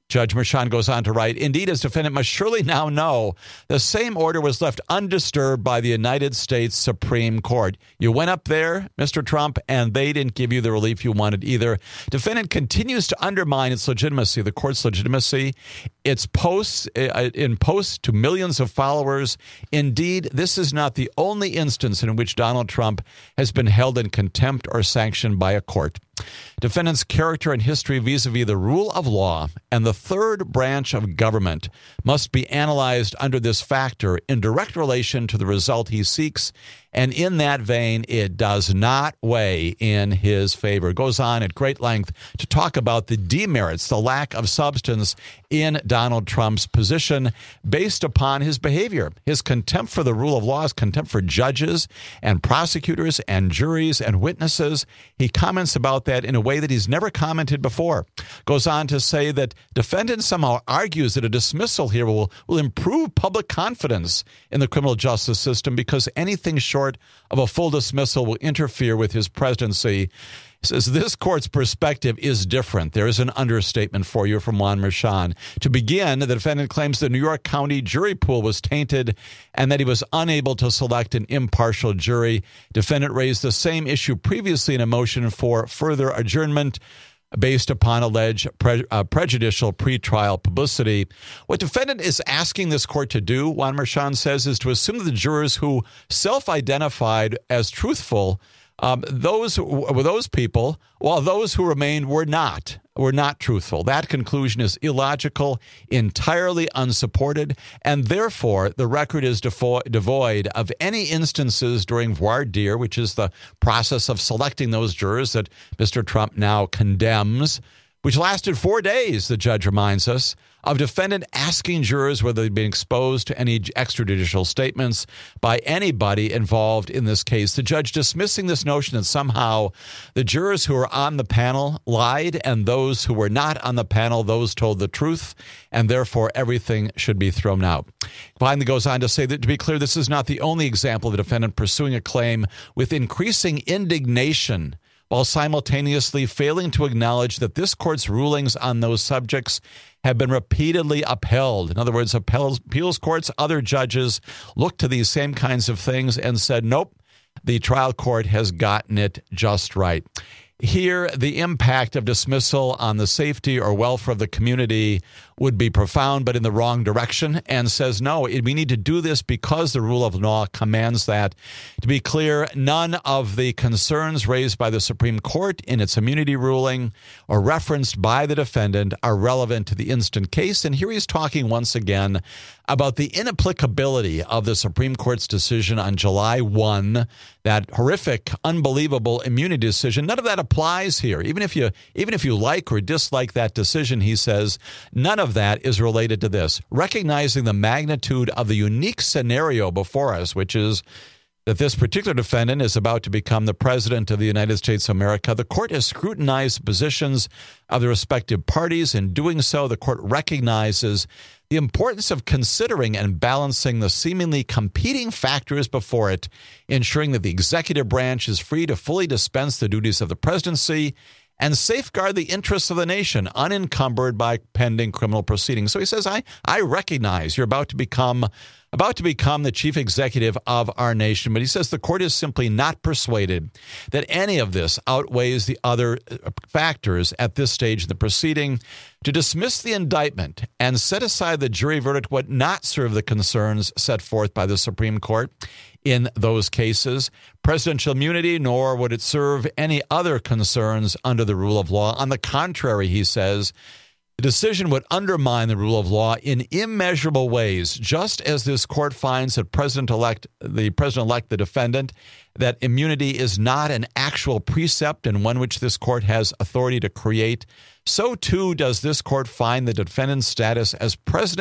Judge Merchan goes on to write, indeed, as defendant must surely now know, the same order was left undisturbed by the United States Supreme Court. You went up there, Mister Trump, and they didn't give you the relief you wanted either. Defendant continues to undermine its legitimacy, the court's legitimacy, its posts, uh, in posts to millions of followers. Indeed, this is not the only instance in which Donald Trump has been held in contempt or sanctioned by a court. Defendant's character and history vis-a-vis the rule of law and the third branch of government must be analyzed under this factor in direct relation to the result he seeks, and in that vein, it does not weigh in his favor. It goes on at great length to talk about the demerits, the lack of substance in Donald Trump's position based upon his behavior, his contempt for the rule of law, his contempt for judges and prosecutors and juries and witnesses. He comments about that in a way that he's never commented before. Goes on to say that defendant somehow argues that a dismissal here will, will improve public confidence in the criminal justice system because anything short of a full dismissal will interfere with his presidency. He says this court's perspective is different. There is an understatement for you from Juan Merchan. To begin, the defendant claims the New York County jury pool was tainted and that he was unable to select an impartial jury. Defendant raised the same issue previously in a motion for further adjournment based upon alleged pre- uh, prejudicial pretrial publicity. What defendant is asking this court to do, Juan Merchan says, is to assume that the jurors who self-identified as truthful, um, those were those people, while those who remained were not, were not truthful. That conclusion is illogical, entirely unsupported, and therefore the record is defo- devoid of any instances during voir dire, which is the process of selecting those jurors that Mister Trump now condemns, which lasted four days, the judge reminds us, of defendant asking jurors whether they'd been exposed to any extrajudicial statements by anybody involved in this case. The judge dismissing this notion that somehow the jurors who were on the panel lied and those who were not on the panel, those told the truth, and therefore everything should be thrown out. Finally goes on to say that, to be clear, this is not the only example of the defendant pursuing a claim with increasing indignation while simultaneously failing to acknowledge that this court's rulings on those subjects have been repeatedly upheld. In other words, appeals, appeals courts, other judges looked to these same kinds of things and said, nope, the trial court has gotten it just right. Here, the impact of dismissal on the safety or welfare of the community would be profound, but in the wrong direction, and says, no, we need to do this because the rule of law commands that. To be clear, none of the concerns raised by the Supreme Court in its immunity ruling or referenced by the defendant are relevant to the instant case. And here he's talking once again about the inapplicability of the Supreme Court's decision on July first, that horrific, unbelievable immunity decision. None of that applies here. Even if you, even if you like or dislike that decision, he says, none of that is related to this. Recognizing the magnitude of the unique scenario before us, which is that this particular defendant is about to become the president of the United States of America, the court has scrutinized positions of the respective parties. In doing so, the court recognizes the importance of considering and balancing the seemingly competing factors before it, ensuring that the executive branch is free to fully dispense the duties of the presidency and safeguard the interests of the nation unencumbered by pending criminal proceedings. So he says, I, I recognize you're about to become about to become the chief executive of our nation. But he says the court is simply not persuaded that any of this outweighs the other factors at this stage of the proceeding. To dismiss the indictment and set aside the jury verdict would not serve the concerns set forth by the Supreme Court in those cases, presidential immunity, nor would it serve any other concerns under the rule of law. On the contrary, he says, the decision would undermine the rule of law in immeasurable ways, just as this court finds that President-elect, the President-elect, the defendant, that immunity is not an actual precept and one which this court has authority to create. So too does this court find the defendant's status as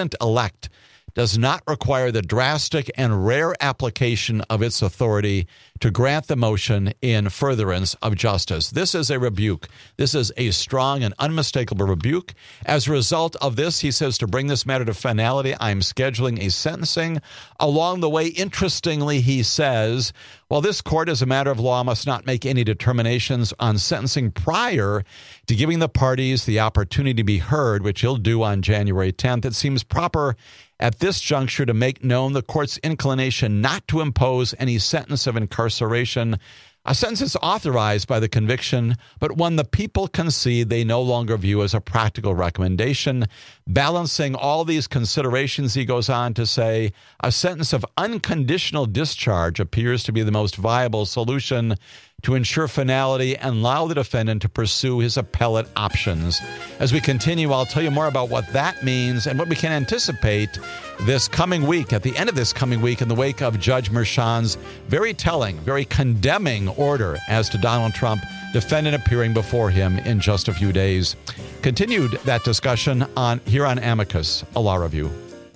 President-elect does not require the drastic and rare application of its authority to grant the motion in furtherance of justice. This is a rebuke. This is a strong and unmistakable rebuke. As a result of this, he says, to bring this matter to finality, I'm scheduling a sentencing. Along the way, interestingly, he says, well, this court, as a matter of law, must not make any determinations on sentencing prior to giving the parties the opportunity to be heard, which he'll do on January tenth. It seems proper at this juncture to make known the court's inclination not to impose any sentence of incarceration, a sentence is authorized by the conviction, but one the people concede they no longer view as a practical recommendation. Balancing all these considerations, he goes on to say, a sentence of unconditional discharge appears to be the most viable solution to ensure finality and allow the defendant to pursue his appellate options. As we continue, I'll tell you more about what that means and what we can anticipate this coming week, at the end of this coming week, in the wake of Judge Merchan's very telling, very condemning order as to Donald Trump, defendant appearing before him in just a few days. Continued that discussion on here on Amicus, a law review.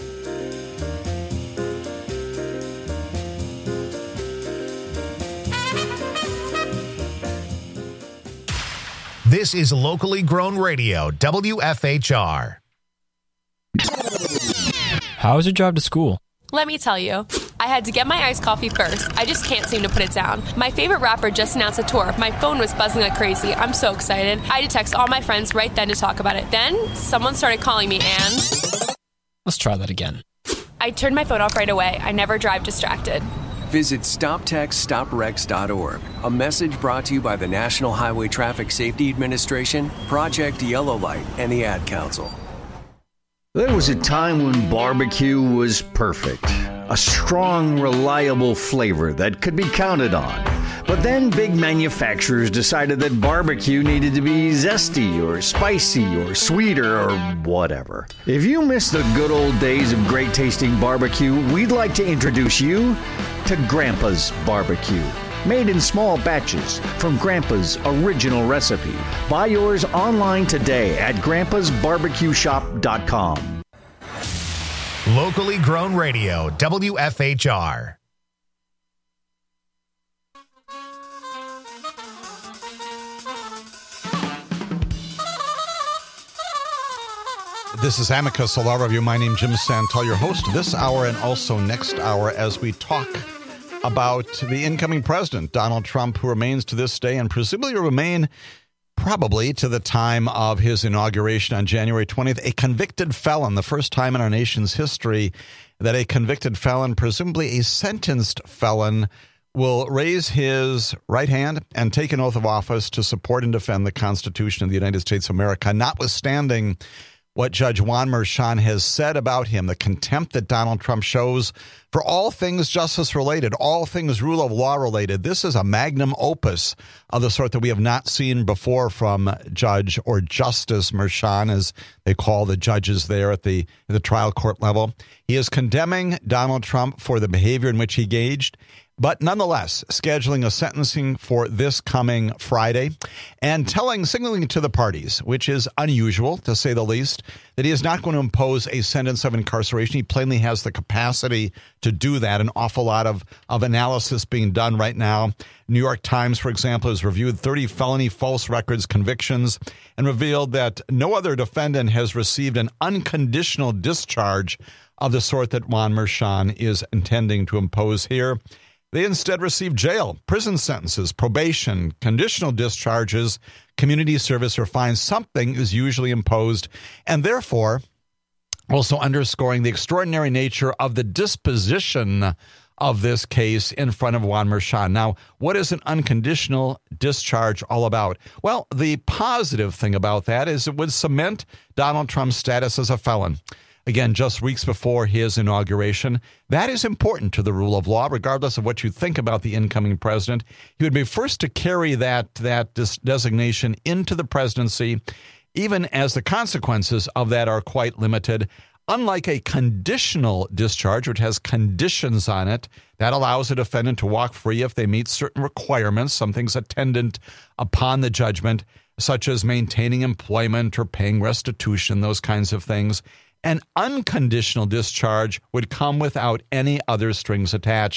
This is locally grown radio, W F H R. How was your drive to school? Let me tell you. I had to get my iced coffee first. I just can't seem to put it down. My favorite rapper just announced a tour. My phone was buzzing like crazy. I'm so excited. I had to text all my friends right then to talk about it. Then, someone started calling me and... Let's try that again. I turned my phone off right away. I never drive distracted. Visit stop text stop wrecks dot org. A message brought to you by the National Highway Traffic Safety Administration, Project Yellow Light, and the Ad Council. There was a time when barbecue was perfect. A strong, reliable flavor that could be counted on. But then big manufacturers decided that barbecue needed to be zesty or spicy or sweeter or whatever. If you miss the good old days of great tasting barbecue, we'd like to introduce you to Grandpa's Barbecue. Made in small batches from Grandpa's original recipe. Buy yours online today at grandpas barbecue shop dot com. Locally grown radio, W F H R. This is Amicus, a law review. My name is Jim Santel, your host this hour and also next hour as we talk about the incoming president, Donald Trump, who remains to this day and presumably will remain probably to the time of his inauguration on January twentieth, a convicted felon, the first time in our nation's history that a convicted felon, presumably a sentenced felon, will raise his right hand and take an oath of office to support and defend the Constitution of the United States of America, notwithstanding what Judge Juan Merchan has said about him, the contempt that Donald Trump shows for all things justice related, all things rule of law related. This is a magnum opus of the sort that we have not seen before from Judge or Justice Merchan, as they call the judges there at the, at the trial court level. He is condemning Donald Trump for the behavior in which he engaged, but nonetheless, scheduling a sentencing for this coming Friday and telling, signaling to the parties, which is unusual to say the least, that he is not going to impose a sentence of incarceration. He plainly has the capacity to do that. An awful lot of, of analysis being done right now. New York Times, for example, has reviewed thirty felony false records convictions and revealed that no other defendant has received an unconditional discharge of the sort that Juan Merchan is intending to impose here. They instead receive jail, prison sentences, probation, conditional discharges, community service, or fines. Something is usually imposed, and therefore also underscoring the extraordinary nature of the disposition of this case in front of Juan Merchan. Now, what is an unconditional discharge all about? Well, the positive thing about that is it would cement Donald Trump's status as a felon. Again, just weeks before his inauguration. That is important to the rule of law, regardless of what you think about the incoming president. He would be first to carry that, that designation into the presidency, even as the consequences of that are quite limited. Unlike a conditional discharge, which has conditions on it, that allows a defendant to walk free if they meet certain requirements, some things attendant upon the judgment, such as maintaining employment or paying restitution, those kinds of things. An unconditional discharge would come without any other strings attached.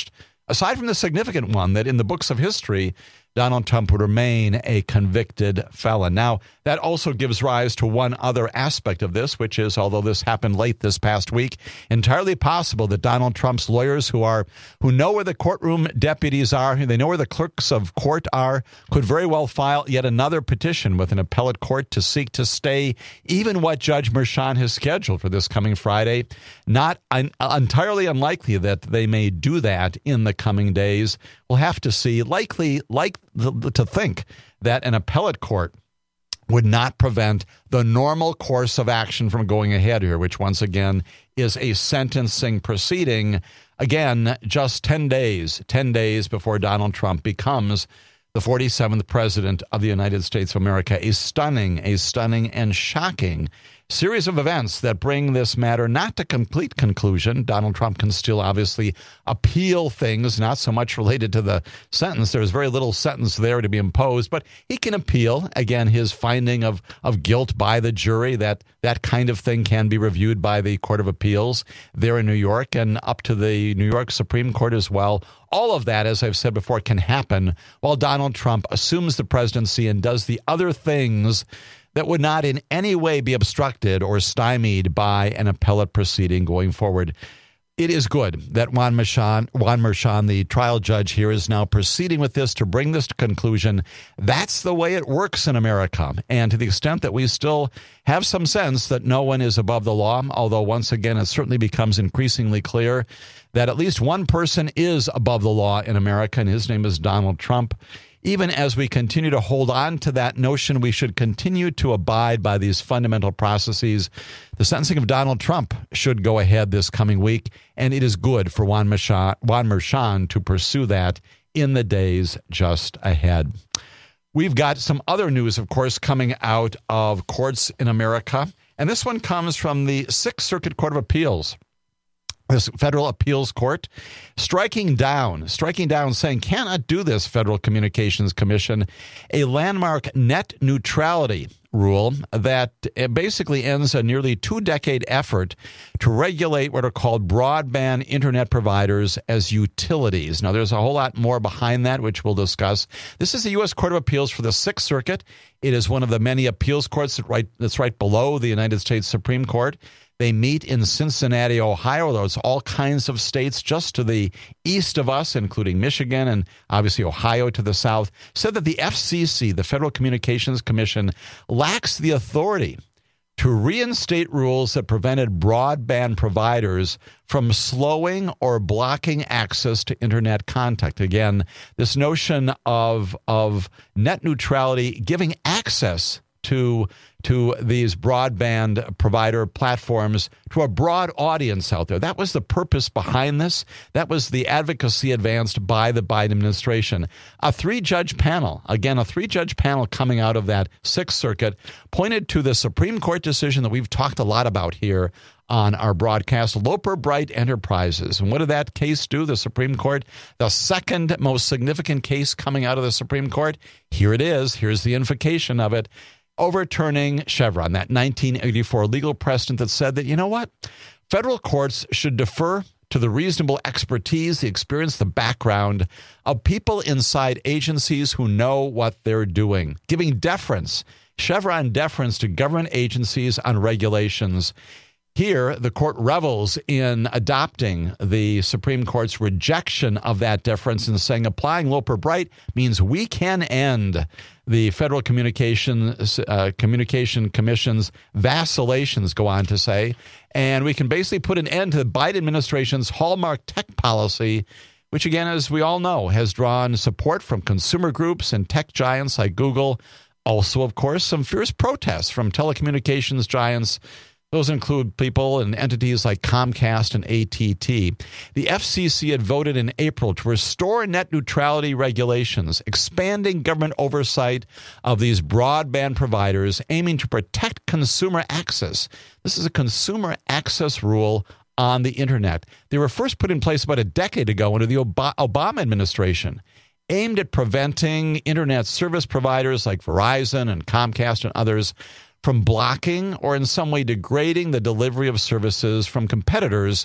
aside from the significant one that in the books of history, Donald Trump would remain a convicted felon. Now, that also gives rise to one other aspect of this, which is, although this happened late this past week, entirely possible that Donald Trump's lawyers who are who know where the courtroom deputies are, they know where the clerks of court are, could very well file yet another petition with an appellate court to seek to stay even what Judge Merchan has scheduled for this coming Friday. Not un- entirely unlikely that they may do that in the coming days. We'll have to see. Likely, like to think that an appellate court would not prevent the normal course of action from going ahead here, which once again is a sentencing proceeding. Again, just ten days, ten days before Donald Trump becomes the forty-seventh president of the United States of America. A stunning, a stunning and shocking series of events that bring this matter not to complete conclusion. Donald Trump can still obviously appeal things, not so much related to the sentence. There's very little sentence there to be imposed, but he can appeal, again, his finding of, of guilt by the jury. That that kind of thing can be reviewed by the Court of Appeals there in New York and up to the New York Supreme Court as well. All of that, as I've said before, can happen while Donald Trump assumes the presidency and does the other things that would not in any way be obstructed or stymied by an appellate proceeding going forward. It is good that Juan Merchan, Juan Merchan, the trial judge here, is now proceeding with this to bring this to conclusion. That's the way it works in America. And to the extent that we still have some sense that no one is above the law, although once again it certainly becomes increasingly clear that at least one person is above the law in America, and his name is Donald Trump. Even as we continue to hold on to that notion, we should continue to abide by these fundamental processes. The sentencing of Donald Trump should go ahead this coming week, and it is good for Juan Merchan, Juan Merchan to pursue that in the days just ahead. We've got some other news, of course, coming out of courts in America, and this one comes from the Sixth Circuit Court of Appeals. This federal appeals court striking down, striking down, saying cannot do this, Federal Communications Commission, a landmark net neutrality rule that basically ends a nearly two-decade effort to regulate what are called broadband internet providers as utilities. Now, there's a whole lot more behind that, which we'll discuss. This is the U S Court of Appeals for the Sixth Circuit. It is one of the many appeals courts that right, that's right below the United States Supreme Court. They meet in Cincinnati, Ohio. There's all kinds of states just to the east of us, including Michigan and obviously Ohio to the south, said that the F C C, the Federal Communications Commission, lacks the authority to reinstate rules that prevented broadband providers from slowing or blocking access to internet contact. Again, this notion of, of net neutrality, giving access to to these broadband provider platforms to a broad audience out there. That was the purpose behind this. That was the advocacy advanced by the Biden administration. A three-judge panel, again, a three-judge panel coming out of that Sixth Circuit, pointed to the Supreme Court decision that we've talked a lot about here on our broadcast, Loper Bright Enterprises. And what did that case do, the Supreme Court? The second most significant case coming out of the Supreme Court. Here it is. Here's the invocation of it. Overturning Chevron, that nineteen eighty-four legal precedent that said that, you know what, federal courts should defer to the reasonable expertise, the experience, the background of people inside agencies who know what they're doing, giving deference, Chevron deference to government agencies on regulations. Here, the court revels in adopting the Supreme Court's rejection of that deference and saying applying Loper Bright means we can end the Federal Communication, uh, Communication Commission's vacillations, go on to say, and we can basically put an end to the Biden administration's hallmark tech policy, which, again, as we all know, has drawn support from consumer groups and tech giants like Google. Also, of course, some fierce protests from telecommunications giants. Those include people and entities like Comcast and A T T. The F C C had voted in April to restore net neutrality regulations, expanding government oversight of these broadband providers, aiming to protect consumer access. This is a consumer access rule on the internet. They were first put in place about a decade ago under the Obama administration, aimed at preventing internet service providers like Verizon and Comcast and others from blocking or in some way degrading the delivery of services from competitors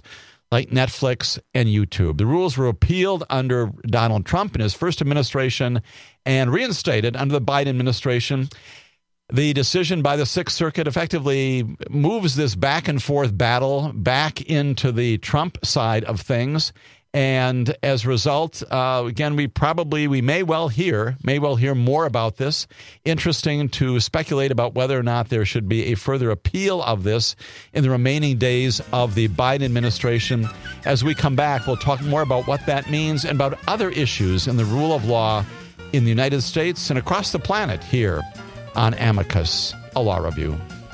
like Netflix and YouTube. The rules were repealed under Donald Trump in his first administration and reinstated under the Biden administration. The decision by the Sixth Circuit effectively moves this back and forth battle back into the Trump side of things. And as a result, uh, again, we probably, we may well hear, may well hear more about this. Interesting to speculate about whether or not there should be a further appeal of this in the remaining days of the Biden administration. As we come back, we'll talk more about what that means and about other issues in the rule of law in the United States and across the planet here on Amicus, a law review.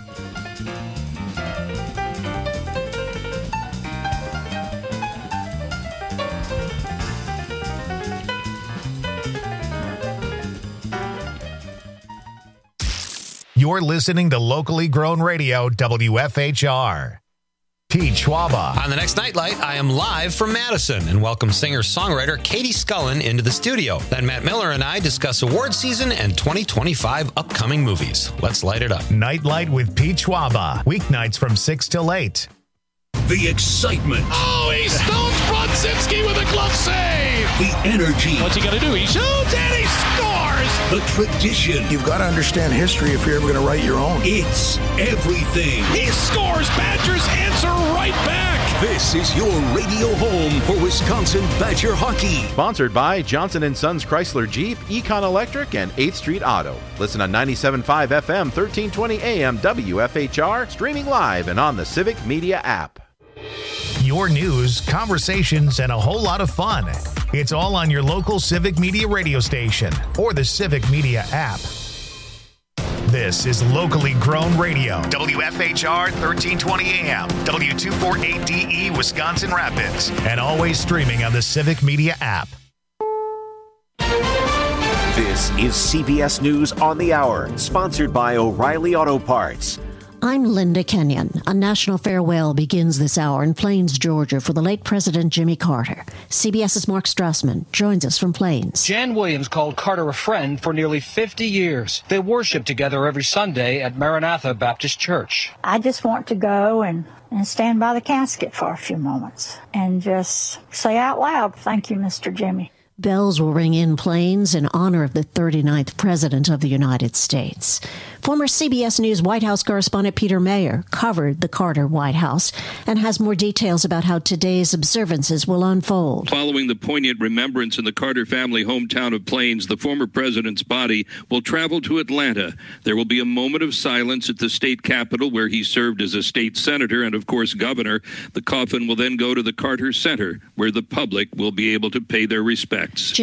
You're listening to Locally Grown Radio, W F H R. Pete Schwaba. On the next Nightlight, I am live from Madison and welcome singer-songwriter Katie Scullen into the studio. Then Matt Miller and I discuss award season and twenty twenty-five upcoming movies. Let's light it up. Nightlight with Pete Schwaba. Weeknights from six till eight. The excitement. Oh, he stones Brodzinski with a glove save. The energy. What's he going to do? He shoots and he scores. The tradition. You've got to understand history if you're ever going to write your own. It's everything. He scores. Badgers answer right back. This is your radio home for Wisconsin Badger hockey. Sponsored by Johnson and Sons Chrysler Jeep, Econ Electric, and eighth Street Auto. Listen on ninety-seven point five F M, thirteen twenty A M, W F H R, streaming live and on the Civic Media app. Your news, conversations, and a whole lot of fun. It's all on your local Civic Media radio station or the Civic Media app. This is Locally Grown Radio, W F H R, thirteen twenty A M, W two forty-eight D E, Wisconsin Rapids, and always streaming on the Civic Media app. This is C B S News on the Hour, sponsored by O'Reilly Auto Parts. I'm Linda Kenyon. A national farewell begins this hour in Plains, Georgia, for the late President Jimmy Carter. CBS's Mark Strassman joins us from Plains. Jan Williams called Carter a friend for nearly fifty years. They worship together every Sunday at Maranatha Baptist Church. I just want to go and, and stand by the casket for a few moments and just say out loud, thank you, Mister Jimmy. Bells will ring in Plains in honor of the thirty-ninth President of the United States. Former C B S News White House correspondent Peter Mayer covered the Carter White House and has more details about how today's observances will unfold. Following the poignant remembrance in the Carter family hometown of Plains, the former president's body will travel to Atlanta. There will be a moment of silence at the state capitol where he served as a state senator and, of course, governor. The coffin will then go to the Carter Center, where the public will be able to pay their respects.